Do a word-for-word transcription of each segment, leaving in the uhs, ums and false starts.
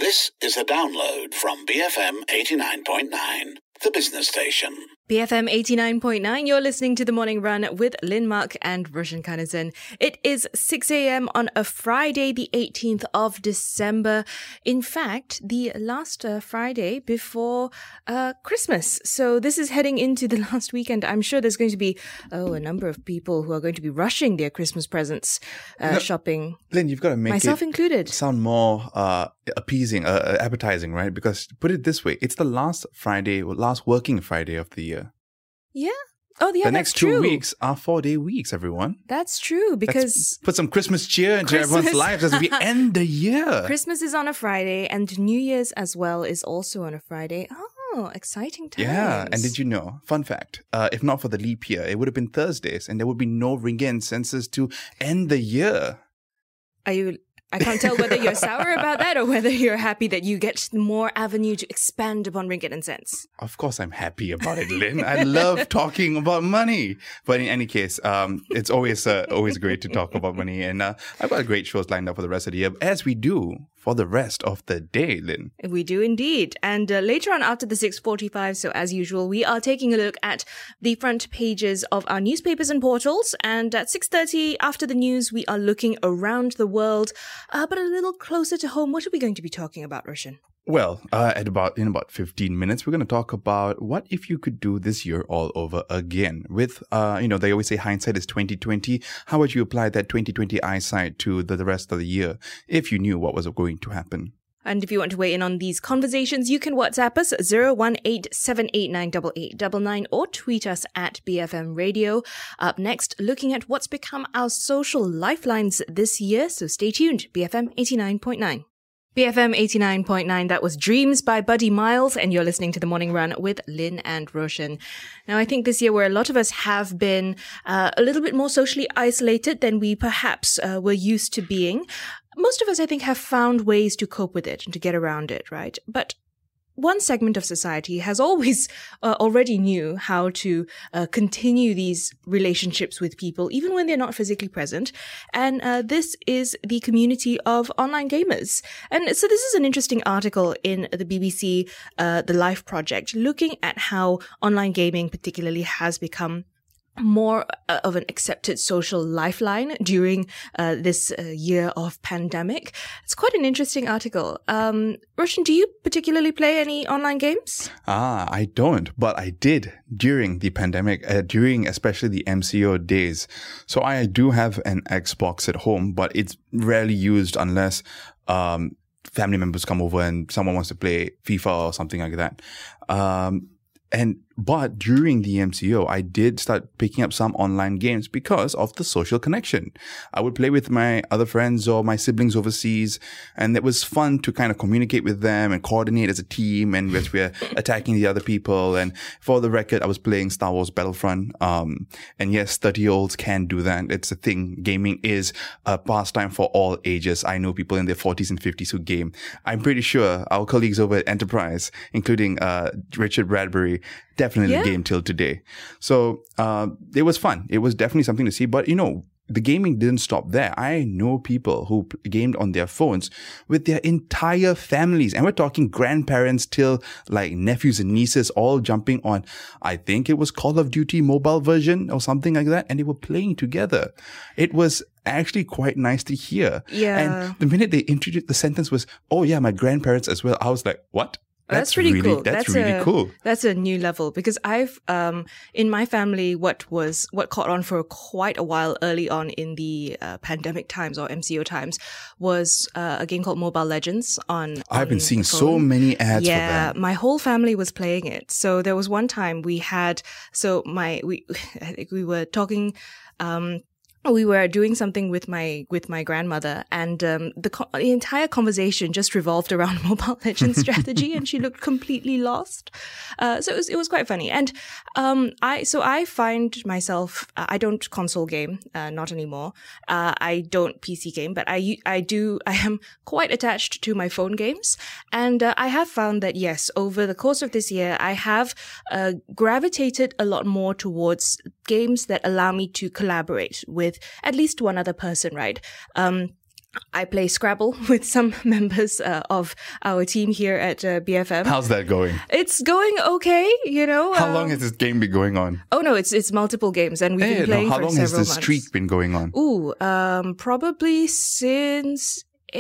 This is a download from B F M eighty-nine point nine, the business station. B F M eighty-nine point nine, you're listening to The Morning Run with Lynn Mark and Roshan Kanasan. It is six a.m. on a Friday, the eighteenth of December. In fact, the last uh, Friday before uh, Christmas. So this is heading into the last weekend. I'm sure there's going to be, oh, a number of people who are going to be rushing their Christmas presents, uh, no, shopping. Lynn, you've got to make myself it included. sound more uh, appeasing, uh, appetizing, right? Because put it this way, it's the last Friday, last working Friday of the year. Yeah. Oh, yeah, the that's next two true. weeks are four-day weeks, everyone. That's true, because... Let's put some Christmas cheer into Christmas. everyone's lives as we end the year. Christmas is on a Friday, and New Year's as well is also on a Friday. Oh, exciting times. Yeah, and did you know, fun fact, uh, if not for the leap year, it would have been Thursdays, and there would be no Ringgit census to end the year. Are you... I can't tell whether you're sour about that or whether you're happy that you get more avenue to expand upon ringgit and cents. Of course I'm happy about it, Lynn. I love talking about money. But in any case, um, it's always uh, always great to talk about money. And uh, I've got great shows lined up for the rest of the year, as we do for the rest of the day, Lynn. We do indeed. And uh, later on after the six forty-five, so as usual, we are taking a look at the front pages of our newspapers and portals. And at six thirty, after the news, we are looking around the world. Uh, but a little closer to home, what are we going to be talking about, Roshan? Well, uh, at about in about fifteen minutes, we're going to talk about what if you could do this year all over again. With, uh, you know, they always say hindsight is twenty twenty. How would you apply that twenty twenty eyesight to the, the rest of the year if you knew what was going to happen? And if you want to weigh in on these conversations, you can WhatsApp us zero one eight seven eight nine eight eight nine nine or tweet us at B F M Radio. Up next, looking at what's become our social lifelines this year. So stay tuned. B F M eighty-nine point nine. B F M eighty-nine point nine, that was Dreams by Buddy Miles, and you're listening to The Morning Run with Lynn and Roshan. Now, I think this year where a lot of us have been uh, a little bit more socially isolated than we perhaps uh, were used to being, most of us, I think, have found ways to cope with it and to get around it, right? But one segment of society has always uh, already knew how to uh, continue these relationships with people, even when they're not physically present. And uh, this is the community of online gamers. And so this is an interesting article in the B B C, uh, The Life Project, looking at how online gaming particularly has become more uh, of an accepted social lifeline during uh, this uh, year of pandemic. It's quite an interesting article. Um, Roshan, do you particularly play any online games? Ah, I don't, but I did during the pandemic, uh, during especially the M C O days. So I do have an Xbox at home, but it's rarely used unless um, family members come over and someone wants to play FIFA or something like that. Um, And, but during the M C O, I did start picking up some online games because of the social connection. I would play with my other friends or my siblings overseas, and it was fun to kind of communicate with them and coordinate as a team, and as we're attacking the other people. And for the record, I was playing Star Wars Battlefront. Um, and yes, thirty-year-olds can do that. It's a thing. Gaming is a pastime for all ages. I know people in their forties and fifties who game. I'm pretty sure our colleagues over at Enterprise, including uh, Richard Bradbury, definitely yeah. game till today. So uh, it was fun. It was definitely something to see. But, you know, the gaming didn't stop there. I know people who gamed on their phones with their entire families. And we're talking grandparents till like nephews and nieces all jumping on, I think it was Call of Duty mobile version or something like that. And they were playing together. It was actually quite nice to hear. Yeah. And the minute they introduced, the sentence was, oh yeah, my grandparents as well. I was like, what? That's, that's pretty really, cool. That's, that's really a, cool. That's a new level, because I've, um, in my family, what was, what caught on for quite a while early on in the uh, pandemic times or M C O times was uh, a game called Mobile Legends on, I've on been seeing so many ads yeah, for that. Yeah, my whole family was playing it. So there was one time we had, so my, we, I think we were talking, um, we were doing something with my with my grandmother, and um, the, co- the entire conversation just revolved around Mobile Legends strategy, and she looked completely lost. Uh, so it was it was quite funny. And um, I so I find myself uh, I don't console game, uh, not anymore. Uh, I don't P C game, but I I do I am quite attached to my phone games, and uh, I have found that yes, over the course of this year, I have uh, gravitated a lot more towards games that allow me to collaborate with at least one other person, right? Um, I play Scrabble with some members uh, of our team here at uh, B F M. How's that going? It's going okay, you know. How um, long has this game been going on? Oh no, it's it's multiple games, and we've Hey, been playing no, how for long has several this months. streak been going on? Ooh, um, probably since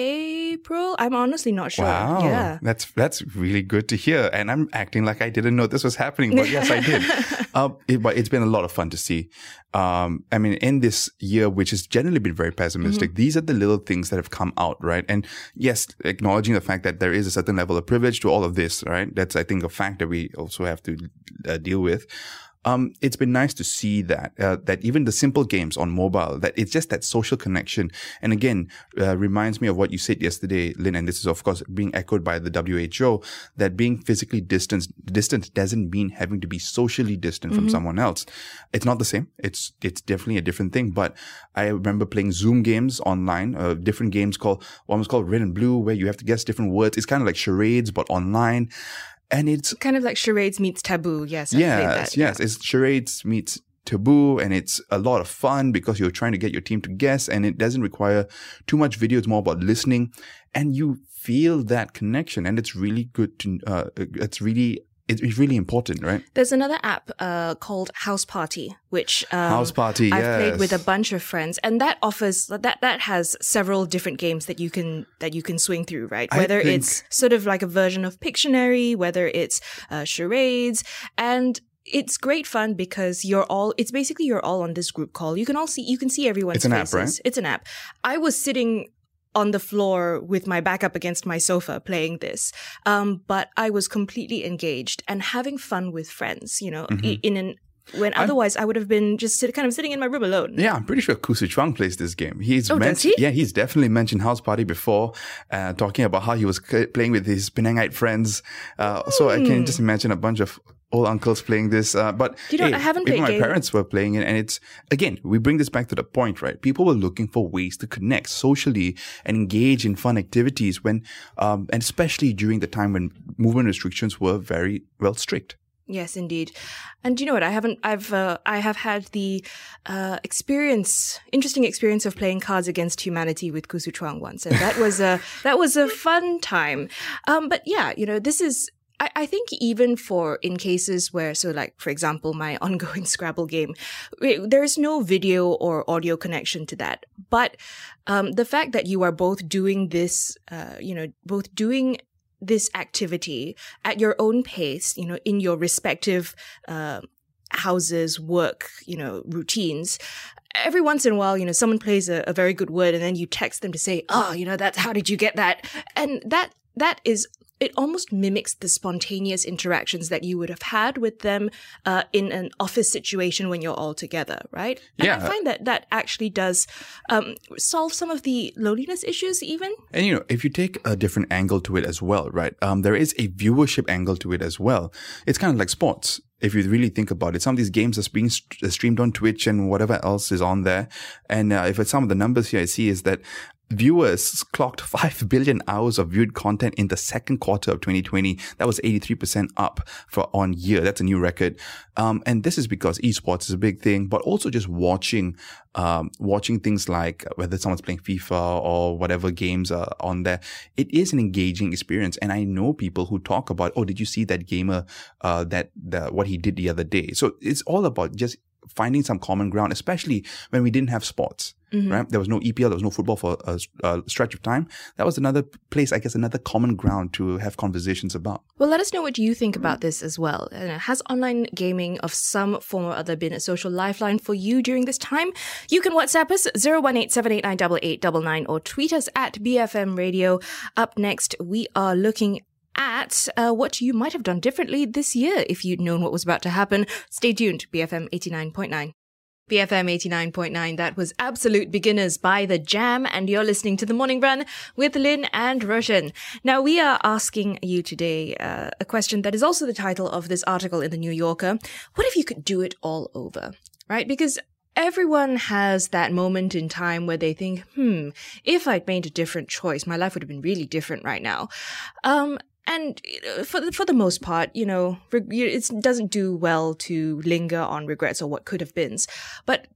April. I'm honestly not sure. Wow, Yeah. that's that's really good to hear. And I'm acting like I didn't know this was happening, but yes, I did. uh, it, but it's been a lot of fun to see. Um, I mean, in this year, which has generally been very pessimistic, mm-hmm. these are the little things that have come out, right? And yes, acknowledging the fact that there is a certain level of privilege to all of this, right? That's, I think, a fact that we also have to uh, deal with. Um, it's been nice to see that, uh, that even the simple games on mobile, that it's just that social connection. And again, uh, reminds me of what you said yesterday, Lynn, and this is of course being echoed by the W H O, that being physically distant, distant doesn't mean having to be socially distant mm-hmm. from someone else. It's not the same. It's, it's definitely a different thing. But I remember playing Zoom games online, uh, different games called, one was called Red and Blue, where you have to guess different words. It's kind of like charades, but online. And it's kind of like charades meets taboo. Yes. I've yes, played that. yes. It's charades meets taboo, and it's a lot of fun because you're trying to get your team to guess, and it doesn't require too much video. It's more about listening, and you feel that connection, and it's really good to. Uh, it's really. It's really important, right? There's another app uh, called House Party, which um, House Party, I've yes. played with a bunch of friends, and that offers that that has several different games that you can that you can swing through, right? I Whether think... it's sort of like a version of Pictionary, whether it's uh, charades, and it's great fun because you're all. It's basically you're all on this group call. You can all see. You can see everyone's It's an faces. app, right? It's an app. I was sitting on the floor with my back up against my sofa playing this. Um, but I was completely engaged and having fun with friends, you know, mm-hmm. in an, when I'm, otherwise I would have been just sit, kind of sitting in my room alone. Yeah, I'm pretty sure Kusu Chuang plays this game. He's oh, meant, does he? Yeah, he's definitely mentioned House Party before, uh, talking about how he was playing with his Penangite friends. Uh, mm. So I can just imagine a bunch of old uncles playing this, uh, but you know, hey, I haven't even played my game. parents were playing it, and it's again we bring this back to the point, right? People were looking for ways to connect socially and engage in fun activities when, um, and especially during the time when movement restrictions were very well strict. Yes, indeed. And you know what? I haven't, I've, uh, I have had the, uh, experience, interesting experience of playing Cards Against Humanity with Kusu Chuang once. And that was a, that was a fun time. Um, but yeah, you know, this is, I, I think even for in cases where, so like, for example, my ongoing Scrabble game, there is no video or audio connection to that. But, um, the fact that you are both doing this, uh, you know, both doing this activity at your own pace, you know, in your respective, uh, houses, work, you know, routines. Every once in a while, you know, someone plays a, a very good word and then you text them to say, oh, you know, that's, how did you get that? And that, that is, it almost mimics the spontaneous interactions that you would have had with them uh, in an office situation when you're all together, right? And yeah. I find that that actually does um, solve some of the loneliness issues even. And, you know, if you take a different angle to it as well, right, um, there is a viewership angle to it as well. It's kind of like sports. If you really think about it, some of these games are being st- streamed on Twitch and whatever else is on there. And uh, if it's some of the numbers here I see is that viewers clocked five billion hours of viewed content in the second quarter of twenty twenty. That was eighty-three percent up for on year. That's a new record. Um, and this is because esports is a big thing, but also just watching, um, watching things like whether someone's playing FIFA or whatever games are on there. It is an engaging experience. And I know people who talk about, oh, did you see that gamer, uh, that, the, what he did the other day? So it's all about just finding some common ground, especially when we didn't have sports, mm-hmm. right? There was no E P L, there was no football for a, a stretch of time. That was another place, I guess, another common ground to have conversations about. Well, let us know what you think about this as well. Uh, has online gaming of some form or other been a social lifeline for you during this time? You can WhatsApp us zero one eight seven eight nine eight eight nine nine or tweet us at B F M Radio. Up next, we are looking at uh, what you might have done differently this year if you'd known what was about to happen. Stay tuned, B F M eighty-nine point nine. B F M eighty-nine point nine, that was Absolute Beginners by The Jam, and you're listening to The Morning Run with Lynn and Roshan. Now, we are asking you today uh, a question that is also the title of this article in The New Yorker. What if you could do it all over, right? Because everyone has that moment in time where they think, hmm, if I'd made a different choice, my life would have been really different right now. Um, And for the, for the most part, you know, it doesn't do well to linger on regrets or what could have beens. But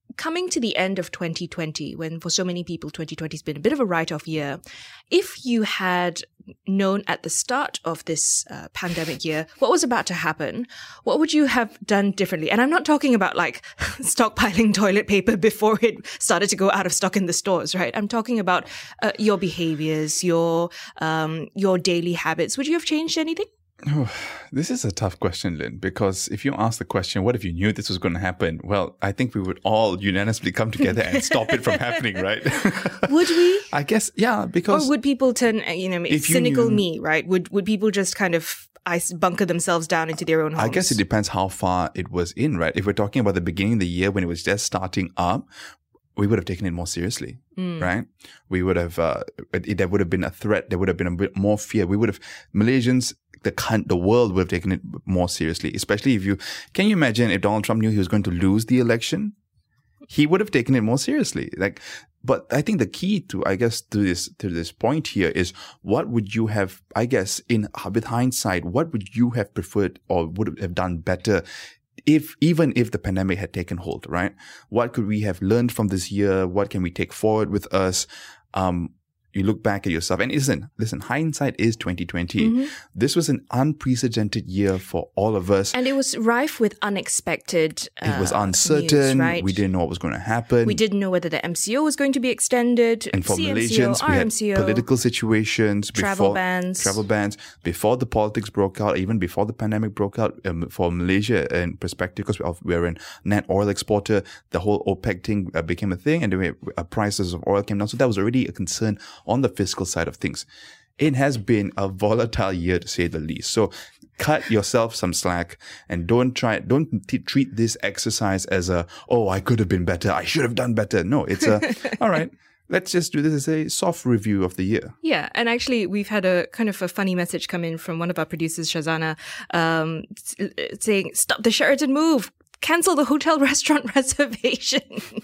coming to the end of twenty twenty, when for so many people twenty twenty has been a bit of a write-off year, if you had known at the start of this uh, pandemic year what was about to happen, what would you have done differently? And I'm not talking about like stockpiling toilet paper before it started to go out of stock in the stores, right? I'm talking about uh, your behaviors, your um, your daily habits. Would you have changed anything? Oh, this is a tough question, Lynn, because if you ask the question, what if you knew this was going to happen? Well, I think we would all unanimously come together and stop it from happening, right? Would we? I guess, yeah, because... Or would people turn, you know, if cynical you knew, me, right? Would would people just kind of ice bunker themselves down into their own homes? I guess it depends how far it was in, right? If we're talking about the beginning of the year when it was just starting up, we would have taken it more seriously, mm. right? We would have, uh, it, there would have been a threat. There would have been a bit more fear. We would have, Malaysians, the cunt, the world would have taken it more seriously, especially if you, can you imagine if Donald Trump knew he was going to lose the election? He would have taken it more seriously. Like, but I think the key to, I guess, to this, to this point here is what would you have, I guess, in, with hindsight, what would you have preferred or would have done better if, even if the pandemic had taken hold, right? What could we have learned from this year? What can we take forward with us? Um, You look back at yourself and listen, listen, hindsight is twenty twenty. Mm-hmm. This was an unprecedented year for all of us. And it was rife with unexpected uh, It was uncertain. News, right? We didn't know what was going to happen. We didn't know whether the M C O was going to be extended. And for C M C O, Malaysians, we R M C O, had political situations. Travel before, bans. Travel bans. Before the politics broke out, even before the pandemic broke out, um, for Malaysia in perspective, because we're a net oil exporter, the whole OPEC thing uh, became a thing and the way, uh, prices of oil came down. So that was already a concern on the fiscal side of things. It has been a volatile year to say the least. So cut yourself some slack and don't try, don't t- treat this exercise as a, oh, I could have been better. I should have done better. No, it's a, all right. Let's just do this as a soft review of the year. Yeah. And actually, we've had a kind of a funny message come in from one of our producers, Shazana, um, saying, stop the Sheraton move. Cancel the hotel restaurant reservation.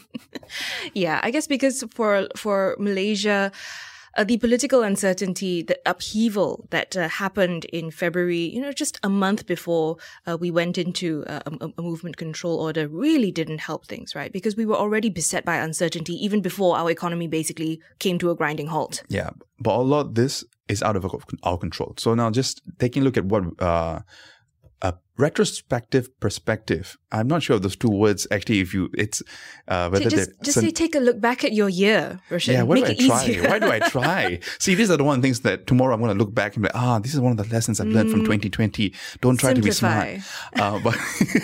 Yeah, I guess because for for Malaysia, uh, the political uncertainty, the upheaval that uh, happened in February, you know, just a month before uh, we went into uh, a, a movement control order, really didn't help things, right? Because we were already beset by uncertainty even before our economy basically came to a grinding halt. Yeah, but a lot of this is out of our control. So now just taking a look at what... Uh, A retrospective perspective. I'm not sure of those two words actually. If you, it's uh, whether just they just say take a look back at your year, Roshan. Yeah, why Make do I it try? easier. Why do I try? See, these are the one things that tomorrow I'm going to look back and be like, ah, this is one of the lessons I've learned mm. from twenty twenty. Don't try Simplify. to be smart. Uh, but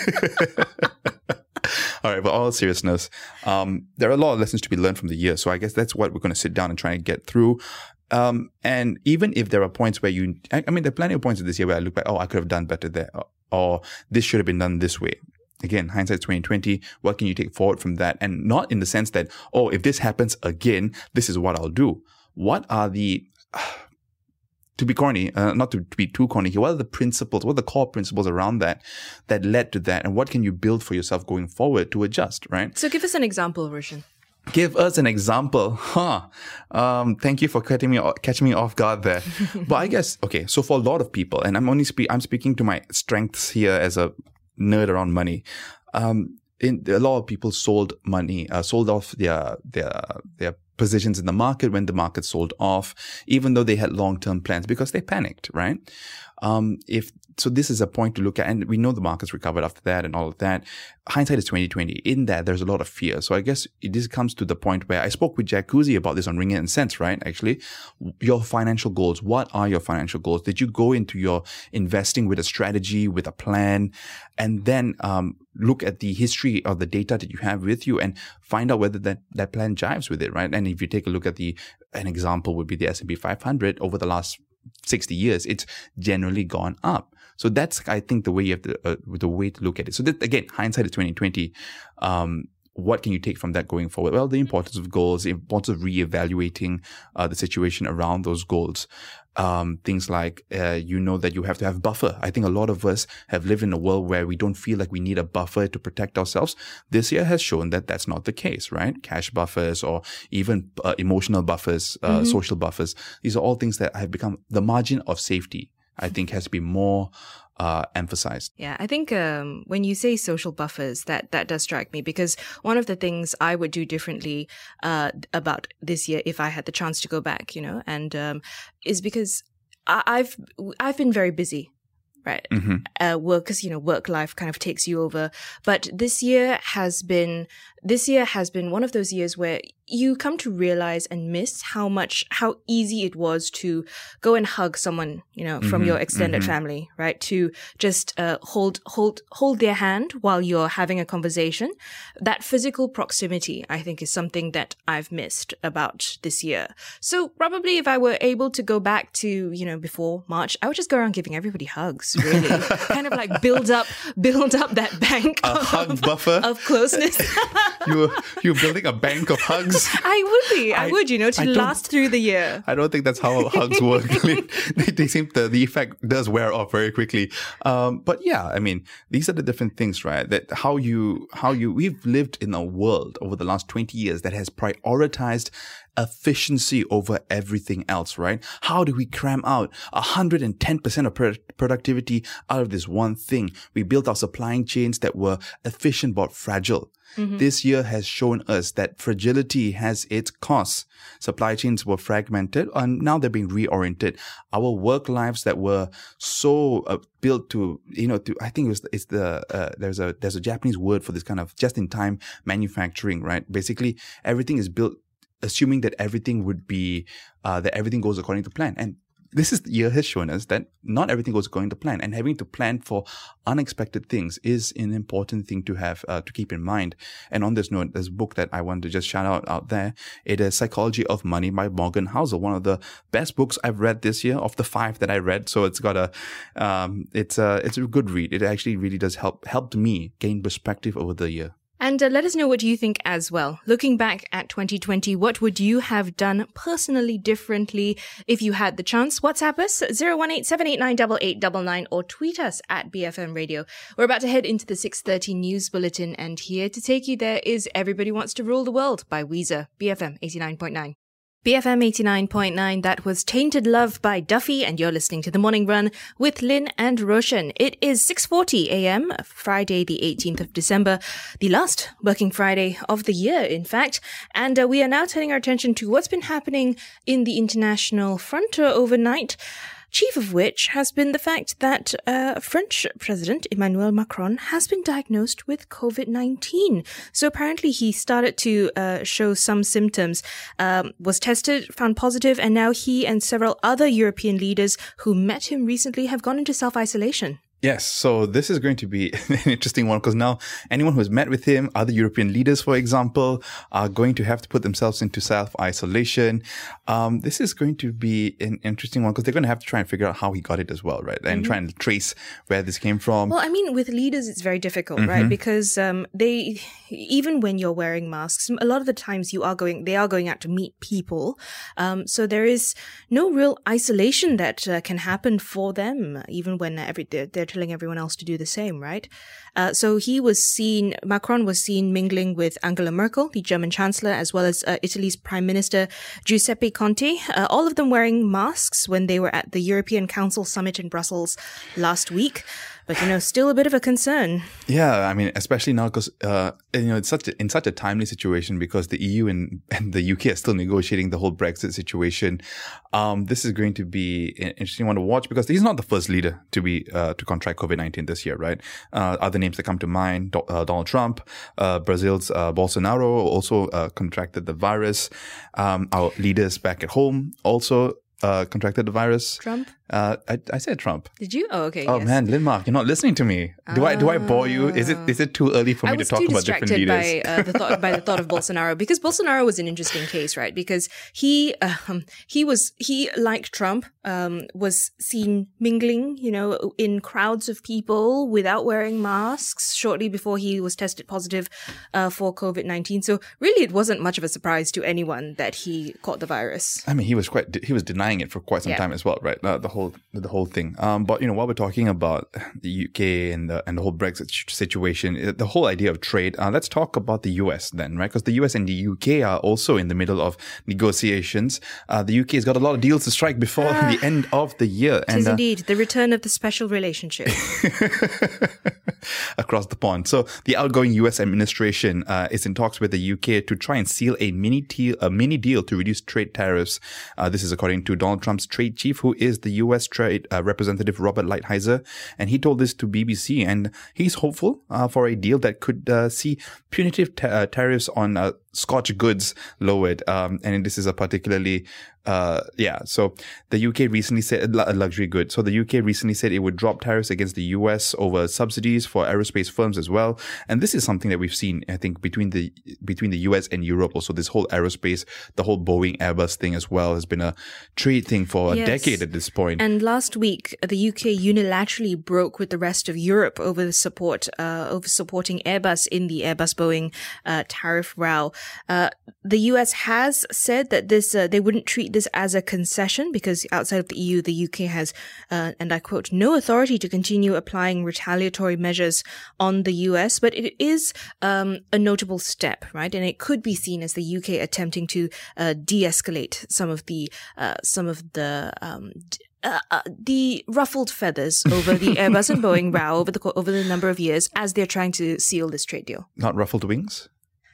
all right, but all seriousness, um, there are a lot of lessons to be learned from the year. So I guess that's what we're going to sit down and try and get through. Um, and even if there are points where you, I, I mean, there are plenty of points this year where I look back, oh, I could have done better there, or, or this should have been done this way. Again, hindsight twenty twenty. What can you take forward from that? And not in the sense that, oh, if this happens again, this is what I'll do. What are the, uh, to be corny, uh, not to, to be too corny here, what are the principles, what are the core principles around that that led to that? And what can you build for yourself going forward to adjust, right? So give us an example, Roshan. Give us an example. Huh. Um, thank you for catching me, catching me off guard there. But I guess, okay, so for a lot of people, and I'm only spe- I'm speaking to my strengths here as a nerd around money. Um, in, a lot of people sold money, uh, sold off their, their, their positions in the market when the market sold off, even though they had long-term plans because they panicked, right? Um, if, so this is a point to look at, and we know the markets recovered after that and all of that. Hindsight is twenty twenty. In that, there's a lot of fear. So I guess it, this comes to the point where I spoke with Jack Kuzi about this on Ringgit and Cents, right? Actually, your financial goals. What are your financial goals? Did you go into your investing with a strategy, with a plan, and then um, look at the history of the data that you have with you and find out whether that, that plan jives with it, right? And if you take a look at the, an example would be the S and P five hundred over the last sixty years, it's generally gone up. So that's, I think, the way you have to, uh, the way to look at it. So that, again, hindsight is twenty twenty. Um, what can you take from that going forward? Well, the importance of goals, the importance of reevaluating uh, the situation around those goals. Um, things like, uh, you know that you have to have buffer. I think a lot of us have lived in a world where we don't feel like we need a buffer to protect ourselves. This year has shown that that's not the case, right? Cash buffers or even uh, emotional buffers, uh, mm-hmm. social buffers. These are all things that have become the margin of safety. I think has to be more uh, emphasized. Yeah, I think um, when you say social buffers, that, that does strike me, because one of the things I would do differently uh, about this year if I had the chance to go back, you know, and um, is because I, I've I've been very busy. Right. Mm-hmm. Uh, work, because, you know, work life kind of takes you over. But this year has been, this year has been one of those years where you come to realize and miss how much, how easy it was to go and hug someone, you know, from Mm-hmm. your extended Mm-hmm. family, right? To just, uh, hold, hold, hold their hand while you're having a conversation. That physical proximity, I think, is something that I've missed about this year. So probably if I were able to go back to, you know, before March, I would just go around giving everybody hugs, really. Kind of like build up, build up that bank A of, hug buffer. of closeness. you you're building a bank of hugs. I would be. I, I- would, you know, to I don't- last through the year. I don't think that's how hugs work. they, they seem to, the effect does wear off very quickly. Um, but yeah, I mean, these are the different things, right? That how you, how you, we've lived in a world over the last twenty years that has prioritized efficiency over everything else, right? How do we cram out one hundred ten percent of pro- productivity out of this one thing? We built our supply chains that were efficient but fragile. Mm-hmm. This year has shown us that fragility has its costs. Supply chains were fragmented and now they're being reoriented. Our work lives that were so uh, built to, you know, to, I think it was, it's the, uh, there's a, there's a Japanese word for this kind of just-in-time manufacturing, right? Basically, everything is built assuming that everything would be, uh, that everything goes according to plan. And this is the year has shown us that not everything goes according to plan, and having to plan for unexpected things is an important thing to have, uh, to keep in mind. And on this note, there's a book that I want to just shout out out there. It is Psychology of Money by Morgan Housel, one of the best books I've read this year of the five that I read. So it's got a, um, it's a, it's a good read. It actually really does help, helped me gain perspective over the year. And uh, let us know what you think as well. Looking back at twenty twenty, what would you have done personally differently if you had the chance? WhatsApp us zero one eight seven eight nine eight eight nine nine or tweet us at B F M Radio. We're about to head into the six thirty news bulletin, and here to take you there is Everybody Wants to Rule the World by Weezer, B F M eighty-nine point nine. B F M eighty-nine point nine, that was Tainted Love by Duffy, and you're listening to The Morning Run with Lynn and Roshan. It is six forty a.m., Friday the eighteenth of December, the last working Friday of the year, in fact, and uh, we are now turning our attention to what's been happening in the international front uh, overnight. Chief of which has been the fact that uh, French President Emmanuel Macron has been diagnosed with COVID nineteen. So apparently he started to uh, show some symptoms, um, was tested, found positive, and now he and several other European leaders who met him recently have gone into self-isolation. Yes, so this is going to be an interesting one because now anyone who has met with him, other European leaders, for example, are going to have to put themselves into self-isolation. Um, this is going to be an interesting one because they're going to have to try and figure out how he got it as well, right? And mm-hmm. try and trace where this came from. Well, I mean, with leaders, it's very difficult, mm-hmm. right? Because um, they, even when you're wearing masks, a lot of the times you are going, they are going out to meet people. Um, so there is no real isolation that uh, can happen for them, even when every, they're, they're telling everyone else to do the same, right? Uh, so he was seen, Macron was seen mingling with Angela Merkel, the German Chancellor, as well as uh, Italy's Prime Minister Giuseppe Conte, uh, all of them wearing masks when they were at the European Council Summit in Brussels last week. But, you know, still a bit of a concern. Yeah, I mean, especially now because, uh, you know, it's such a, in such a timely situation because the E U and, and the U K are still negotiating the whole Brexit situation. Um, this is going to be an interesting one to watch because he's not the first leader to be, uh, to contract COVID nineteen this year, right? Uh, other names that come to mind, Do- uh, Donald Trump, uh, Brazil's, uh, Bolsonaro also, uh, contracted the virus. Um, our leaders back at home also, uh, contracted the virus. Trump? Uh, I, I said Trump. Did you? Oh, okay. Oh yes. man, Linmark, you're not listening to me. Do uh, I do I bore you? Is it is it too early for me to talk about different leaders? I was too distracted by uh, the thought by the thought of Bolsonaro because Bolsonaro was an interesting case, right? Because he um, he was he like Trump um, was seen mingling, you know, in crowds of people without wearing masks shortly before he was tested positive uh, for COVID nineteen. So really, it wasn't much of a surprise to anyone that he caught the virus. I mean, he was quite he was denying it for quite some yeah. time as well, right? Uh, the whole whole with the whole thing. Um, but you know, while we're talking about the U K and the and the whole Brexit situation, the whole idea of trade, uh, let's talk about the U S then, right? Because the U S and the U K are also in the middle of negotiations. Uh, the U K has got a lot of deals to strike before ah, the end of the year. It and, is uh, indeed the return of the special relationship across the pond. So the outgoing U S administration uh, is in talks with the U K to try and seal a mini deal, a mini deal to reduce trade tariffs. Uh, this is according to Donald Trump's trade chief, who is the U S trade uh, representative Robert Lighthizer, and he told this to B B C. And he's hopeful uh, for a deal that could uh, see punitive ta- uh, tariffs on uh, Scotch goods lowered. Um, and this is a particularly Uh, yeah, so the U K recently said a luxury good. So the U K recently said it would drop tariffs against the U S over subsidies for aerospace firms as well. And this is something that we've seen, I think, between the between the U S and Europe. Also, this whole aerospace, the whole Boeing Airbus thing as well, has been a trade thing for yes. a decade at this point. And last week, the U K unilaterally broke with the rest of Europe over the support, uh, over supporting Airbus in the Airbus-Boeing uh, tariff row. Uh, the U S has said that this uh, they wouldn't treat this as a concession because outside of the E U, the U K has, uh, and I quote, no authority to continue applying retaliatory measures on the U S. But it is um, a notable step, right? And it could be seen as the U K attempting to uh, de-escalate some of the uh, some of the. Um, Uh, uh, the ruffled feathers over the Airbus and Boeing row over the over the number of years as they're trying to seal this trade deal. Not ruffled wings?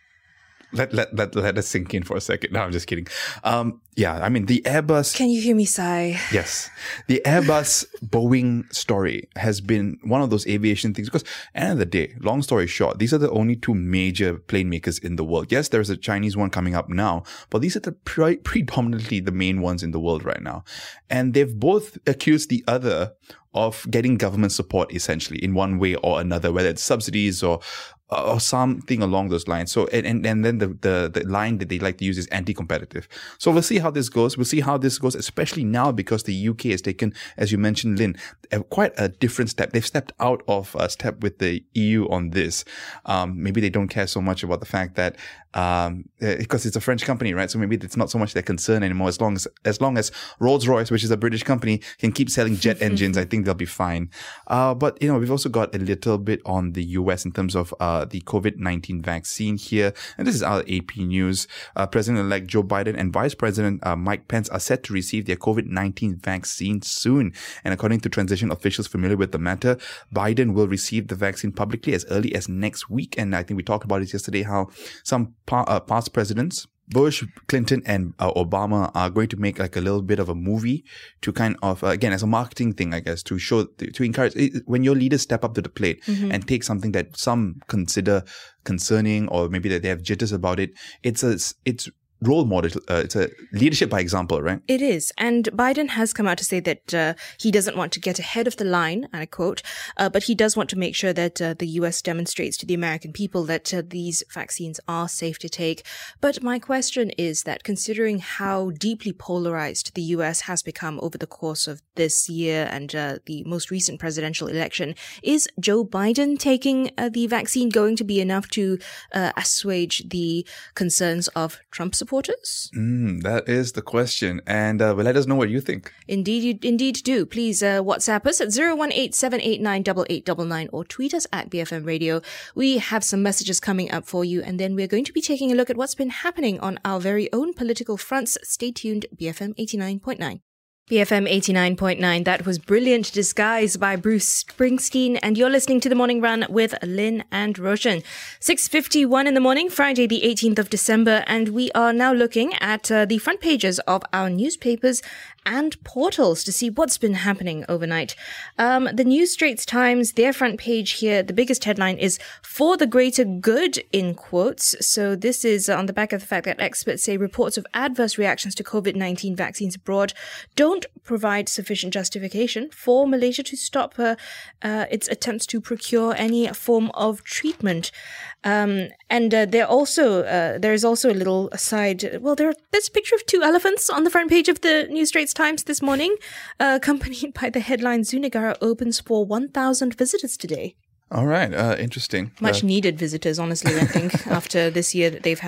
Let let let let us sink in for a second. No, I'm just kidding. Um, yeah, I mean the Airbus. Can you hear me sigh? Yes, the Airbus Boeing story has been one of those aviation things because, at the end of the day, long story short, these are the only two major plane makers in the world. Yes, there's a Chinese one coming up now, but these are the pre- predominantly the main ones in the world right now, and they've both accused the other of getting government support essentially in one way or another, whether it's subsidies or or something along those lines. So, and, and, and then the, the, the line that they like to use is anti-competitive. So we'll see how this goes. We'll see how this goes, especially now because the U K has taken, as you mentioned, Lynn, a, quite a different step. They've stepped out of a step with the E U on this. Um, maybe they don't care so much about the fact that, um, because it's a French company, right? So maybe it's not so much their concern anymore. As long as, as long as Rolls-Royce, which is a British company, can keep selling jet engines, I think they'll be fine. Uh, but, you know, we've also got a little bit on the U S in terms of, uh, the COVID nineteen vaccine here. And this is our A P News. Uh, President-elect Joe Biden and Vice President uh, Mike Pence are set to receive their COVID nineteen vaccine soon. And according to transition officials familiar with the matter, Biden will receive the vaccine publicly as early as next week. And I think we talked about it yesterday, how some pa- uh, past presidents, Bush, Clinton, and uh, Obama are going to make like a little bit of a movie to kind of, uh, again, as a marketing thing, I guess, to show, to encourage, when your leaders step up to the plate mm-hmm. and take something that some consider concerning or maybe that they have jitters about it, it's a, it's role model. Uh, it's a leadership by example, right? It is. And Biden has come out to say that uh, he doesn't want to get ahead of the line, and I quote, uh, but he does want to make sure that uh, the U S demonstrates to the American people that uh, these vaccines are safe to take. But my question is that considering how deeply polarized the U S has become over the course of this year and uh, the most recent presidential election, is Joe Biden taking uh, the vaccine going to be enough to uh, assuage the concerns of Trump supporters? Supporters? Mm, that is the question. And uh, well, let us know what you think. Indeed, you indeed do. Please uh, WhatsApp us at zero one eight seven eight nine eight eight nine nine or tweet us at B F M Radio. We have some messages coming up for you, and then we're going to be taking a look at what's been happening on our very own political fronts. Stay tuned, B F M eighty-nine point nine. B F M eighty-nine point nine, that was Brilliant Disguise by Bruce Springsteen, and you're listening to The Morning Run with Lynn and Roshan. six fifty-one in the morning, Friday the eighteenth of December, and we are now looking at uh, the front pages of our newspapers and portals to see what's been happening overnight. Um, the New Straits Times, their front page here, the biggest headline is "For the Greater Good," in quotes. So this is on the back of the fact that experts say reports of adverse reactions to COVID nineteen vaccines abroad don't provide sufficient justification for Malaysia to stop uh, uh, its attempts to procure any form of treatment. Um, and uh, there also uh, there is also a little aside. Well, there there's a picture of two elephants on the front page of the New Straits Times this morning, uh, accompanied by the headline "Zunegara opens for one thousand visitors today." All right, uh, interesting. Much uh, needed visitors, honestly, I think, after this year that they've had.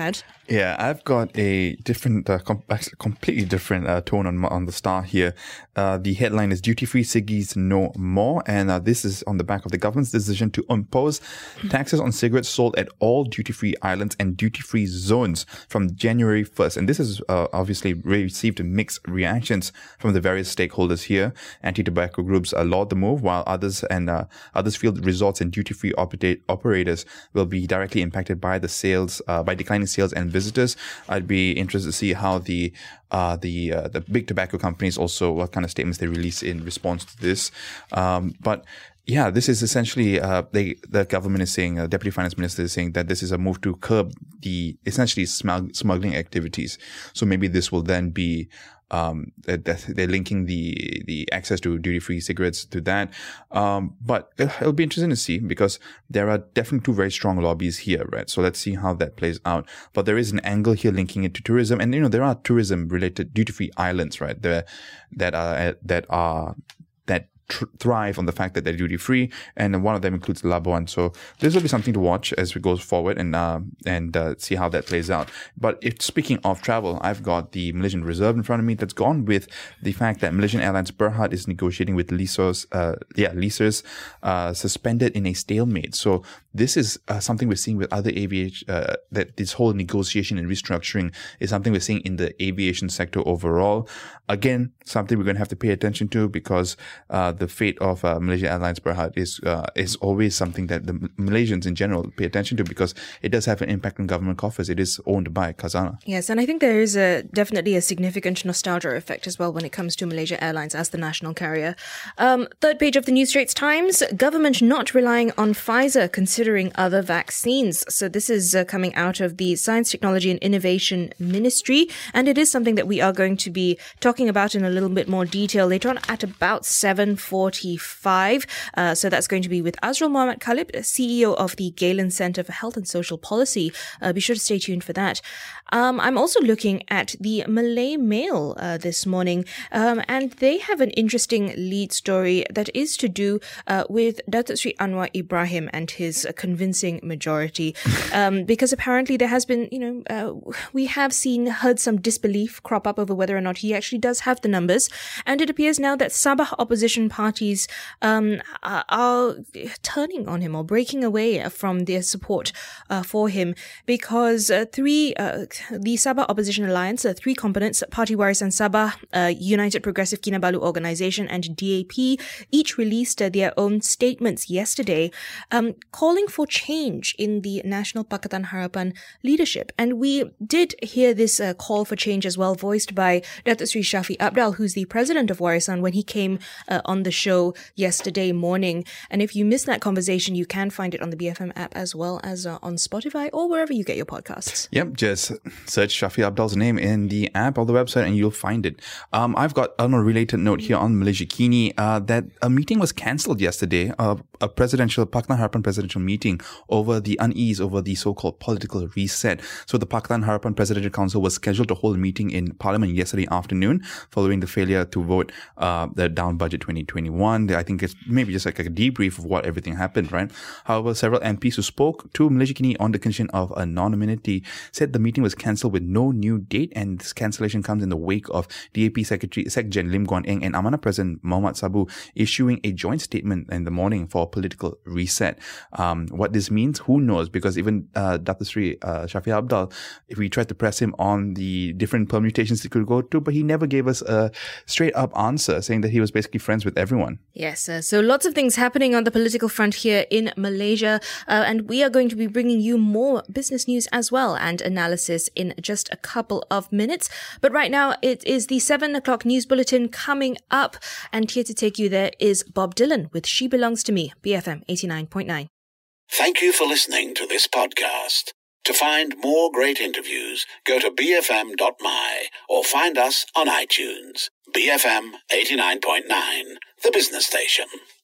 Yeah, I've got a different, uh, com- actually completely different uh, tone on on the Star here. Uh, the headline is "Duty-Free Ciggies No More," and uh, this is on the back of the government's decision to impose taxes on cigarettes sold at all duty-free islands and duty-free zones from January first. And this has uh, obviously received mixed reactions from the various stakeholders here. Anti-tobacco groups uh, laud the move, while others and uh, others feel that resorts and duty-free operate- operators will be directly impacted by the sales, uh, by declining sales and visitors. I'd be interested to see how the uh, the uh, the big tobacco companies also, what kind of statements they release in response to this. Um, but yeah, this is essentially uh, they, the government is saying, uh, Deputy Finance Minister is saying that this is a move to curb the essentially smug- smuggling activities. So maybe this will then be Um, that they're linking the the access to duty-free cigarettes to that. Um, but it'll be interesting to see, because there are definitely two very strong lobbies here, right? So let's see how that plays out. But there is an angle here linking it to tourism, and you know there are tourism-related duty-free islands, right? There that are that are that thrive on the fact that they're duty-free, and one of them includes Labuan. So this will be something to watch as we go forward and uh, and uh, see how that plays out. But if, speaking of travel, I've got the Malaysian Reserve in front of me that's gone with the fact that Malaysian Airlines Berhad is negotiating with leasers, uh, yeah, leasers uh, suspended in a stalemate. So this is uh, something we're seeing with other aviation, uh, that this whole negotiation and restructuring is something we're seeing in the aviation sector overall. Again, something we're going to have to pay attention to, because uh, the fate of uh, Malaysia Airlines Berhad is uh, is always something that the Malaysians in general pay attention to, because it does have an impact on government coffers. It is owned by Khazanah. Yes, and I think there is a definitely a significant nostalgia effect as well when it comes to Malaysia Airlines as the national carrier. Um, third page of the New Straits Times, government not relying on Pfizer, considering other vaccines. So this is uh, coming out of the Science, Technology and Innovation Ministry, and it is something that we are going to be talking about in a little bit more detail later on at about seven forty-five. Uh, so that's going to be with Azrul Mohammed Khalib, C E O of the Galen Centre for Health and Social Policy. Uh, be sure to stay tuned for that. Um, I'm also looking at the Malay Mail uh, this morning, um, and they have an interesting lead story that is to do uh, with Datuk Sri Anwar Ibrahim and his uh, convincing majority. Um, because apparently there has been, you know, uh, we have seen, heard some disbelief crop up over whether or not he actually does have the numbers. And it appears now that Sabah opposition parties um, are, are turning on him or breaking away from their support uh, for him, because uh, three, uh, the Sabah Opposition Alliance, uh, three components, Parti Warisan Sabah, uh, United Progressive Kinabalu Organisation and D A P, each released uh, their own statements yesterday um, calling for change in the National Pakatan Harapan leadership. And we did hear this uh, call for change as well, voiced by Datuk Sri Shafi Abdal, who's the president of Warisan, when he came uh, on the show yesterday morning. And if you missed that conversation, you can find it on the B F M app as well as uh, on Spotify or wherever you get your podcasts. Yep, just search Shafi Abdal's name in the app or the website and you'll find it. Um, I've got on a related note here on Malaysia Kini uh, that a meeting was cancelled yesterday, uh, a presidential, Pakatan Harapan presidential meeting, over the unease over the so-called political reset. So the Pakatan Harapan Presidential Council was scheduled to hold a meeting in Parliament yesterday afternoon following the failure to vote uh, the down budget twenty twenty-one. I think it's maybe just like a debrief of what everything happened, right? However, several M Ps who spoke to Malaysia Kini on the condition of anonymity said the meeting was cancelled with no new date, and this cancellation comes in the wake of D A P Secretary Secgen Lim Guan Eng and Amanah President Muhammad Sabu issuing a joint statement in the morning for political reset. Um, what this means, who knows? Because even uh, Datuk Sri uh, Shafi Abdal, if we tried to press him on the different permutations he could go to, but he never gave us a straight up answer, saying that he was basically friends with everyone. Yes, uh, so lots of things happening on the political front here in Malaysia, uh, and we are going to be bringing you more business news as well and analysis in just a couple of minutes. But right now, it is the seven o'clock news bulletin coming up, and here to take you there is Bob Dylan with She Belongs to Me, B F M eighty-nine point nine. Thank you for listening to this podcast. To find more great interviews, go to b f m dot m y or find us on iTunes. B F M eighty-nine point nine, the business station.